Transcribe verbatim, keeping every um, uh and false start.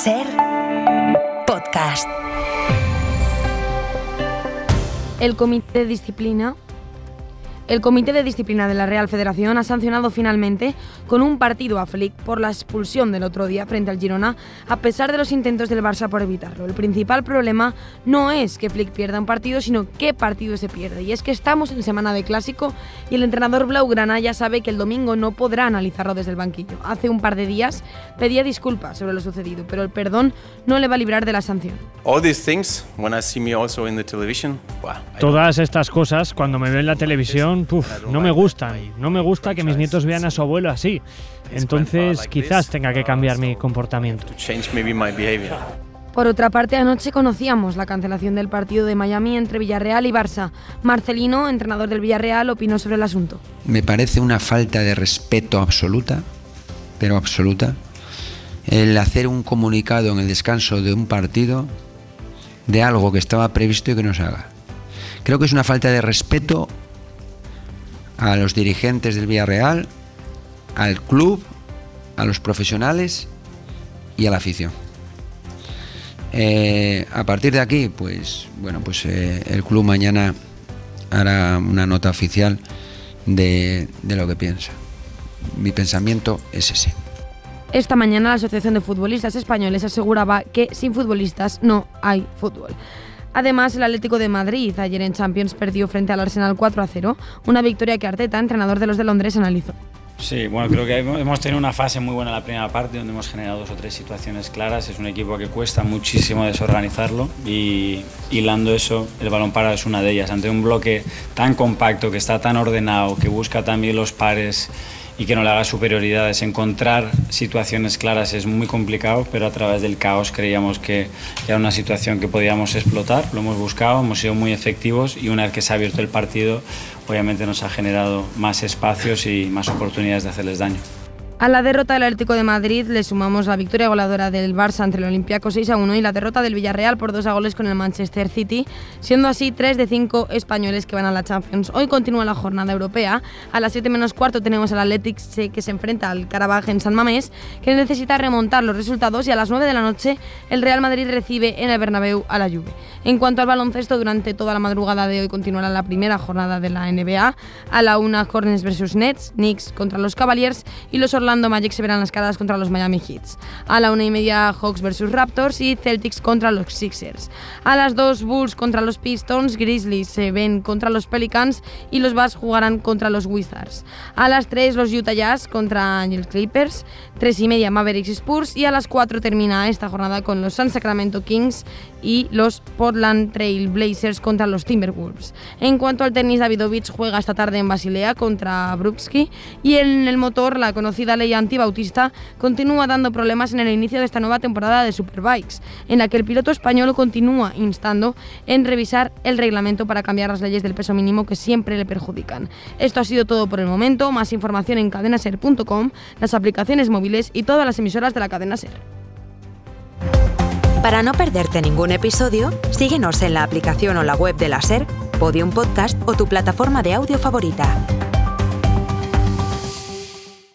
Ser Podcast. El Comité de Disciplina El Comité de Disciplina de la Real Federación ha sancionado finalmente con un partido a Flick por la expulsión del otro día frente al Girona, a pesar de los intentos del Barça por evitarlo. El principal problema no es que Flick pierda un partido, sino qué partido se pierde. Y es que estamos en semana de clásico y el entrenador blaugrana ya sabe que el domingo no podrá analizarlo desde el banquillo. Hace un par de días pedía disculpas sobre lo sucedido, pero el perdón no le va a librar de la sanción. All these things, when I see me also in the television, wow, Todas estas cosas, cuando me veo en la televisión, Puf, no me gustan, no me gusta que mis nietos vean a su abuelo así. Entonces quizás tenga que cambiar mi comportamiento. Por otra parte, anoche conocíamos la cancelación del partido de Miami entre Villarreal y Barça. Marcelino, entrenador del Villarreal, opinó sobre el asunto. Me parece una falta de respeto absoluta, pero absoluta, el hacer un comunicado en el descanso de un partido de algo que estaba previsto y que no se haga. Creo que es una falta de respeto a los dirigentes del Villarreal, al club, a los profesionales y a la afición. Eh, a partir de aquí, pues bueno, pues eh, el club mañana hará una nota oficial de, de lo que piensa. Mi pensamiento es ese. Esta mañana la Asociación de Futbolistas Españoles aseguraba que sin futbolistas no hay fútbol. Además, el Atlético de Madrid ayer en Champions perdió frente al Arsenal cuatro a cero, una victoria que Arteta, entrenador de los de Londres, analizó. Sí, bueno, creo que hemos tenido una fase muy buena en la primera parte donde hemos generado dos o tres situaciones claras. Es un equipo que cuesta muchísimo desorganizarlo y hilando eso, el balón parado es una de ellas. Ante un bloque tan compacto, que está tan ordenado, que busca también los pares y que no le haga superioridades, encontrar situaciones claras es muy complicado, pero a través del caos creíamos que era una situación que podíamos explotar, lo hemos buscado, hemos sido muy efectivos y una vez que se ha abierto el partido, obviamente nos ha generado más espacios y más oportunidades de hacerles daño. A la derrota del Atlético de Madrid le sumamos la victoria goleadora del Barça ante el Olympiacos seis a uno y la derrota del Villarreal por dos a goles con el Manchester City, siendo así tres de cinco españoles que van a la Champions. Hoy continúa la jornada europea. A las siete menos cuarto tenemos al Athletic que se enfrenta al Karabaj en San Mamés, que necesita remontar los resultados, y a las nueve de la noche el Real Madrid recibe en el Bernabéu a la Juve. En cuanto al baloncesto, durante toda la madrugada de hoy continuará la primera jornada de la N B A. A la una, Hornets versus Nets, Knicks contra los Cavaliers y los Orlando Magic se verán las caras contra los Miami Heats. A la una y media, Hawks versus Raptors y Celtics contra los Sixers. A las dos, Bulls contra los Pistons, Grizzlies se ven contra los Pelicans y los Bucks jugarán contra los Wizards. A las tres, los Utah Jazz contra los Clippers, tres y media, Mavericks Spurs, y a las cuatro termina esta jornada con los San Sacramento Kings y los Portland Trail Blazers contra los Timberwolves. En cuanto al tenis, Davidovich juega esta tarde en Basilea contra Brubski, y en el motor, la conocida ley antibautista continúa dando problemas en el inicio de esta nueva temporada de Superbikes, en la que el piloto español continúa instando en revisar el reglamento para cambiar las leyes del peso mínimo que siempre le perjudican. Esto ha sido todo por el momento. Más información en cadena ser punto com, las aplicaciones móviles y todas las emisoras de la cadena SER. Para no perderte ningún episodio, síguenos en la aplicación o la web de la SER, Podium Podcast o tu plataforma de audio favorita.